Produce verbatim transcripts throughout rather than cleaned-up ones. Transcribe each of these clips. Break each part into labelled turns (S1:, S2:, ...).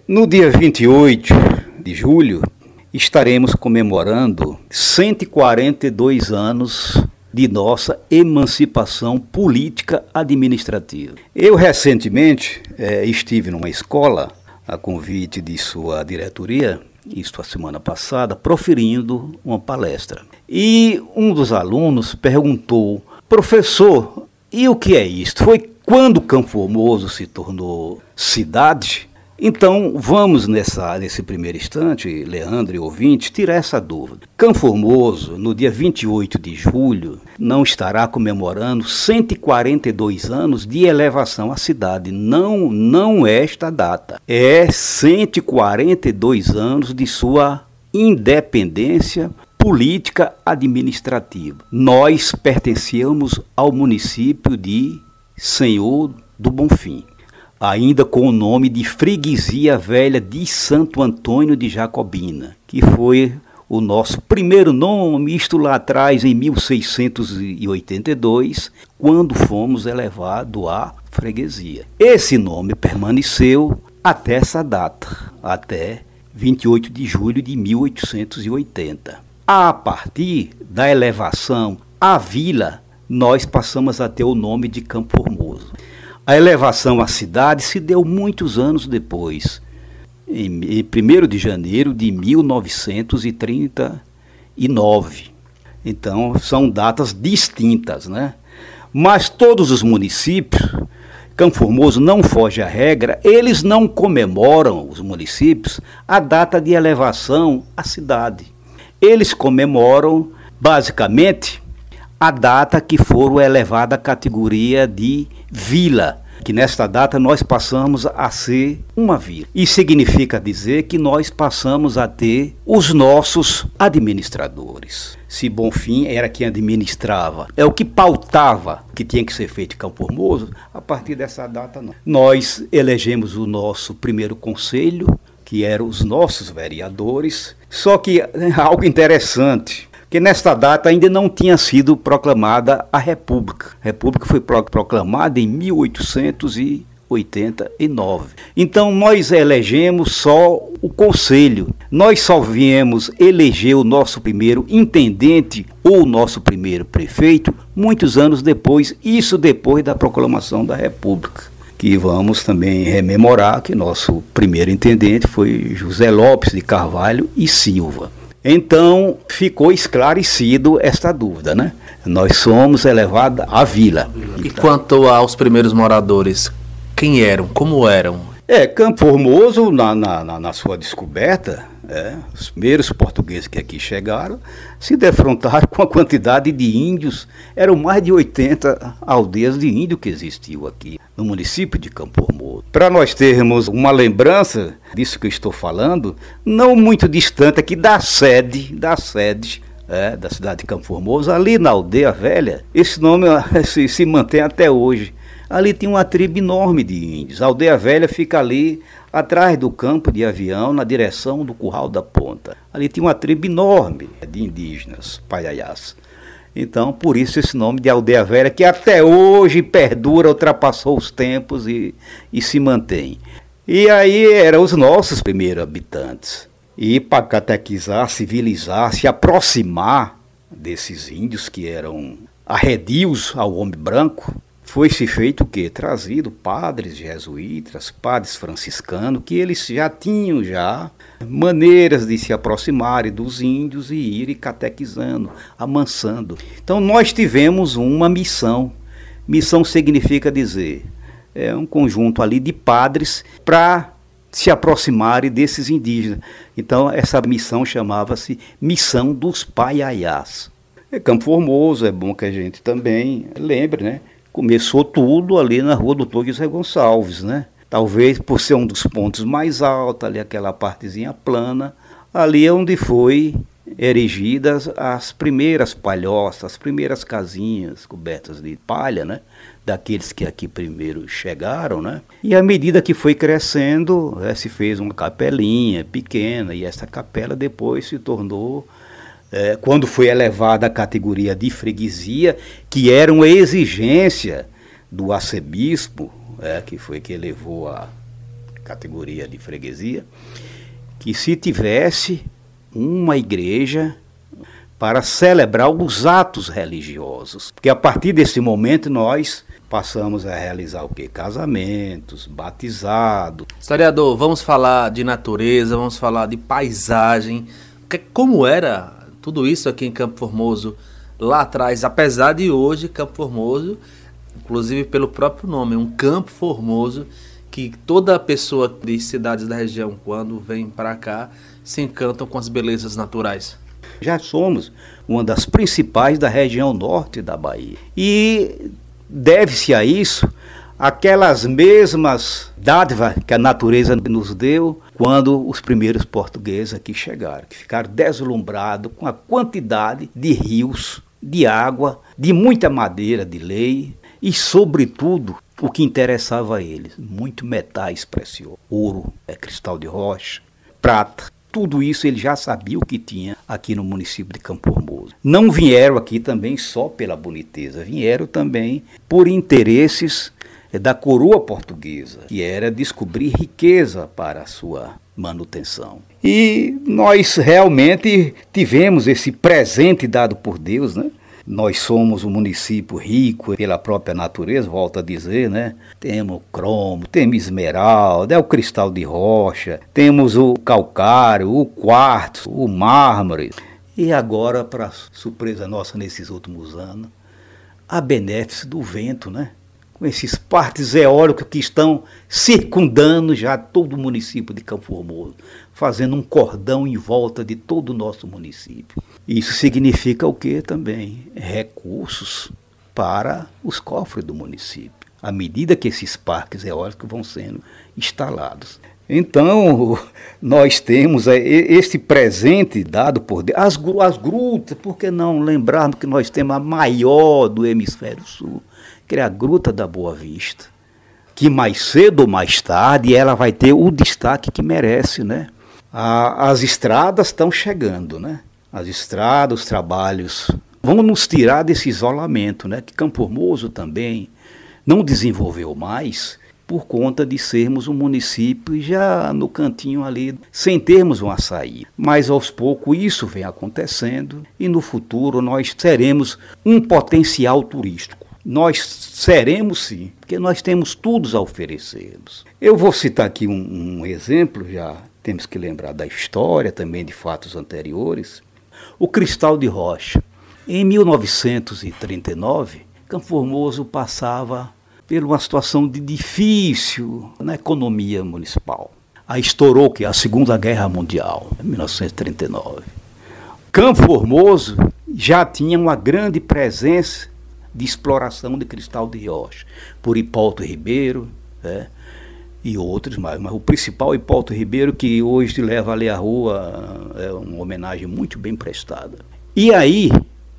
S1: No dia vinte e oito de julho, estaremos comemorando cento e quarenta e dois anos de nossa emancipação política administrativa. Eu recentemente eh, estive numa escola, a convite de sua diretoria, isto a semana passada, proferindo uma palestra. E um dos alunos perguntou: professor, e o que é isto? Foi quando Campo Formoso se tornou cidade? Então, vamos nessa, nesse primeiro instante, Leandro e ouvinte, tirar essa dúvida. Campo Formoso, no dia vinte e oito de julho, não estará comemorando cento e quarenta e dois anos de elevação à cidade. Não, não é esta data. É cento e quarenta e dois anos de sua independência política administrativa. Nós pertencíamos ao município de Senhor do Bonfim, ainda com o nome de Freguesia Velha de Santo Antônio de Jacobina, que foi o nosso primeiro nome, isto lá atrás em mil seiscentos e oitenta e dois, quando fomos elevados à freguesia. Esse nome permaneceu até essa data, até vinte e oito de julho de mil oitocentos e oitenta. A partir da elevação à vila, nós passamos a ter o nome de Campo Formoso. A elevação à cidade se deu muitos anos depois, em primeiro de janeiro de mil novecentos e trinta e nove. Então, são datas distintas, né? Mas todos os municípios, Campo Formoso não foge à regra, eles não comemoram, os municípios, a data de elevação à cidade. Eles comemoram, basicamente, a data que foram elevada à categoria de vila, que nesta data nós passamos a ser uma vila. Isso significa dizer que nós passamos a ter os nossos administradores. Se Bonfim era quem administrava, é o que pautava que tinha que ser feito em Campo Formoso, a partir dessa data não. Nós elegemos o nosso primeiro conselho, que eram os nossos vereadores, só que algo interessante, que nesta data ainda não tinha sido proclamada a República. A República foi proclamada em mil oitocentos e oitenta e nove. Então nós elegemos só o conselho. Nós só viemos eleger o nosso primeiro intendente ou o nosso primeiro prefeito muitos anos depois, isso depois da proclamação da República. Que vamos também rememorar que nosso primeiro intendente foi José Lopes de Carvalho e Silva. Então, ficou esclarecido esta dúvida, né? Nós somos elevados à vila.
S2: E quanto aos primeiros moradores, quem eram? Como eram?
S1: É, Campo Formoso, na, na, na sua descoberta, é, os primeiros portugueses que aqui chegaram, se defrontaram com a quantidade de índios. Eram mais de oitenta aldeias de índio que existiam aqui, no município de Campo Formoso. Para nós termos uma lembrança disso que eu estou falando, não muito distante aqui da sede, da sede é, da cidade de Campo Formoso, ali na Aldeia Velha, esse nome se, se mantém até hoje. Ali tem uma tribo enorme de índios. A Aldeia Velha fica ali atrás do campo de avião, na direção do Curral da Ponta. Ali tem uma tribo enorme de indígenas, paiaiás. Então, por isso esse nome de Aldeia Velha, que até hoje perdura, ultrapassou os tempos e, e se mantém. E aí eram os nossos primeiros habitantes. E para catequizar, civilizar, se aproximar desses índios que eram arredios ao homem branco, foi-se feito o quê? Trazido padres jesuítas, padres franciscanos, que eles já tinham já maneiras de se aproximarem dos índios e irem catequizando, amansando. Então nós tivemos uma missão. Missão significa dizer, é um conjunto ali de padres para se aproximarem desses indígenas. Então essa missão chamava-se Missão dos Paiaiás. É Campo Formoso, é bom que a gente também lembre, né? Começou tudo ali na rua Doutor José Gonçalves, né? Talvez por ser um dos pontos mais altos, ali aquela partezinha plana, ali é onde foi erigidas as primeiras palhoças, as primeiras casinhas cobertas de palha, né? Daqueles que aqui primeiro chegaram, né? E à medida que foi crescendo, é, se fez uma capelinha pequena, e essa capela depois se tornou... É, quando foi elevada à categoria de freguesia, que era uma exigência do arcebispo, é, que foi que elevou a categoria de freguesia, que se tivesse uma igreja para celebrar os atos religiosos. Porque a partir desse momento nós passamos a realizar o quê? Casamentos, batizados.
S2: Historiador, vamos falar de natureza, vamos falar de paisagem. Como era tudo isso aqui em Campo Formoso lá atrás, apesar de hoje Campo Formoso, inclusive pelo próprio nome, um campo formoso, que toda pessoa de cidades da região, quando vem para cá, se encantam com as belezas naturais.
S1: Já somos uma das principais da região norte da Bahia. E deve-se a isso aquelas mesmas dádivas que a natureza nos deu quando os primeiros portugueses aqui chegaram, que ficaram deslumbrados com a quantidade de rios, de água, de muita madeira de lei e, sobretudo, o que interessava a eles, muito metais preciosos, ouro, é, cristal de rocha, prata. Tudo isso ele já sabia o que tinha aqui no município de Campo Formoso. Não vieram aqui também só pela boniteza, vieram também por interesses da coroa portuguesa, que era descobrir riqueza para a sua manutenção. E nós realmente tivemos esse presente dado por Deus, né? Nós somos um município rico pela própria natureza, volto a dizer, né? Temos cromo, temos esmeralda, é o cristal de rocha, temos o calcário, o quartzo, o mármore. E agora, para surpresa nossa nesses últimos anos, a benéfice do vento, né? Com esses parques eólicos que estão circundando já todo o município de Campo Formoso, fazendo um cordão em volta de todo o nosso município. Isso significa o quê também? Recursos para os cofres do município, à medida que esses parques eólicos vão sendo instalados. Então, nós temos esse presente dado por Deus. As, as grutas, por que não lembrarmos que nós temos a maior do hemisfério sul, que é a Gruta da Boa Vista, que mais cedo ou mais tarde ela vai ter o destaque que merece, né? A, as estradas estão chegando, né? As estradas, os trabalhos vão nos tirar desse isolamento, né? Que Campo Formoso também não desenvolveu mais por conta de sermos um município já no cantinho ali, sem termos uma saída. Mas aos poucos isso vem acontecendo e no futuro nós seremos um potencial turístico. Nós seremos sim, porque nós temos tudo a oferecer-nos. Eu vou citar aqui um, um exemplo, já temos que lembrar da história também de fatos anteriores. O cristal de rocha. Em mil novecentos e trinta e nove, Campo Formoso passava por uma situação de difícil na economia municipal. Aí estourou que a Segunda Guerra Mundial, em mil novecentos e trinta e nove. Campo Formoso já tinha uma grande presença de exploração de cristal de rocha, por Hipólito Ribeiro, né, e outros mais. Mas o principal, Hipólito Ribeiro, que hoje leva ali à rua, é uma homenagem muito bem prestada. E aí,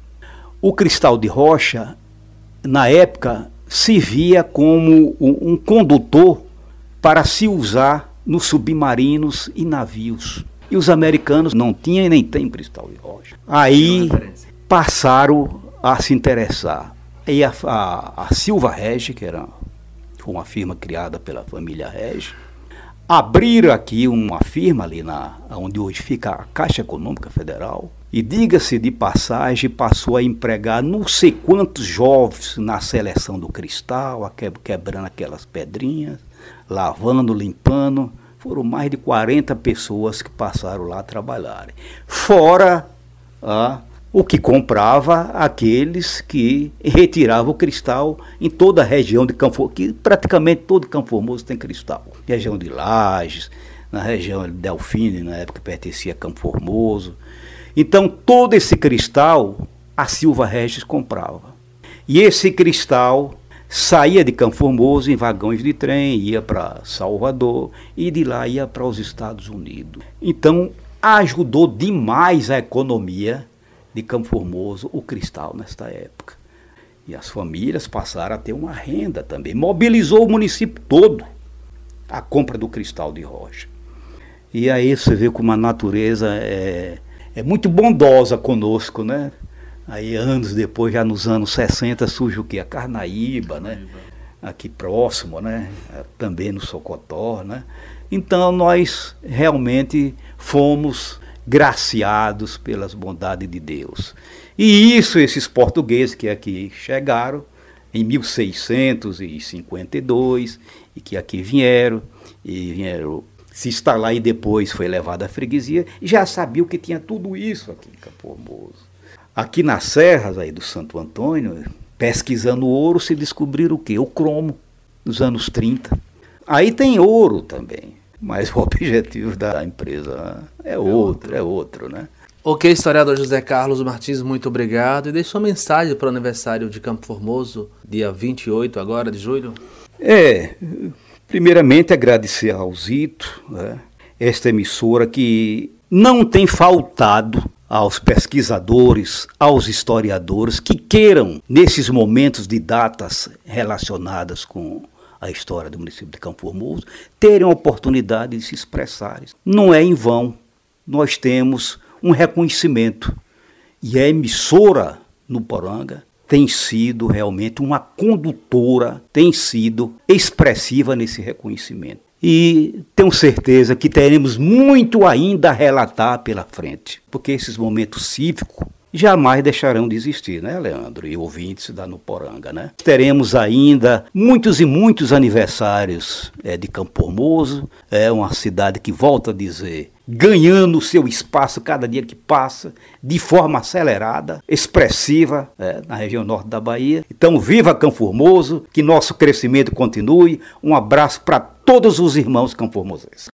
S1: o cristal de rocha, na época, se via como um condutor para se usar nos submarinos e navios. E os americanos não tinham e nem têm cristal de rocha. Aí passaram a se interessar. E a, a, a Silva Regi, que era uma firma criada pela família Regi, abriram aqui uma firma ali na, onde hoje fica a Caixa Econômica Federal, e diga-se de passagem, passou a empregar não sei quantos jovens na seleção do cristal, quebrando aquelas pedrinhas, lavando, limpando. Foram mais de quarenta pessoas que passaram lá a trabalharem. Fora ah, o que comprava aqueles que retiravam o cristal em toda a região de Campo Formoso, que praticamente todo Campo Formoso tem cristal. Região de Lages, na região de Delfine, na época pertencia a Campo Formoso. Então, todo esse cristal, a Silva Regis comprava. E esse cristal saía de Campo Formoso em vagões de trem, ia para Salvador, e de lá ia para os Estados Unidos. Então, ajudou demais a economia de Campo Formoso, o cristal, nesta época. E as famílias passaram a ter uma renda também. Mobilizou o município todo a compra do cristal de rocha. E aí você vê como a natureza é... é muito bondosa conosco, né? Aí anos depois, já nos anos sessenta, surge o quê? A Carnaíba, né? Aqui próximo, né? Também no Socotó, né? Então nós realmente fomos graciados pelas bondades de Deus. E isso, esses portugueses que aqui chegaram em mil seiscentos e cinquenta e dois e que aqui vieram, e vieram se instalar e depois foi levado à freguesia, já sabiam que tinha tudo isso aqui em Campo Formoso. Aqui nas serras aí do Santo Antônio, pesquisando ouro, se descobriram o quê? O cromo, nos anos trinta. Aí tem ouro também, mas o objetivo da empresa é outro, é outro, né?
S2: Ok, historiador José Carlos Martins, muito obrigado. E deixa uma mensagem para o aniversário de Campo Formoso, dia vinte e oito agora de julho.
S1: É, primeiramente agradecer ao Zito, né, esta emissora que não tem faltado aos pesquisadores, aos historiadores que queiram, nesses momentos de datas relacionadas com a história do município de Campo Formoso, terem a oportunidade de se expressarem. Não é em vão, nós temos um reconhecimento, e a emissora no Poranga tem sido realmente uma condutora, tem sido expressiva nesse reconhecimento. E tenho certeza que teremos muito ainda a relatar pela frente, porque esses momentos cívicos jamais deixarão de existir, né, Leandro? E ouvintes da Nuporanga, né? Teremos ainda muitos e muitos aniversários é, de Campo Formoso, é uma cidade que, volto a dizer, ganhando o seu espaço cada dia que passa, de forma acelerada, expressiva, é, na região norte da Bahia. Então, viva Campo Formoso, que nosso crescimento continue. Um abraço para todos os irmãos campoformosenses.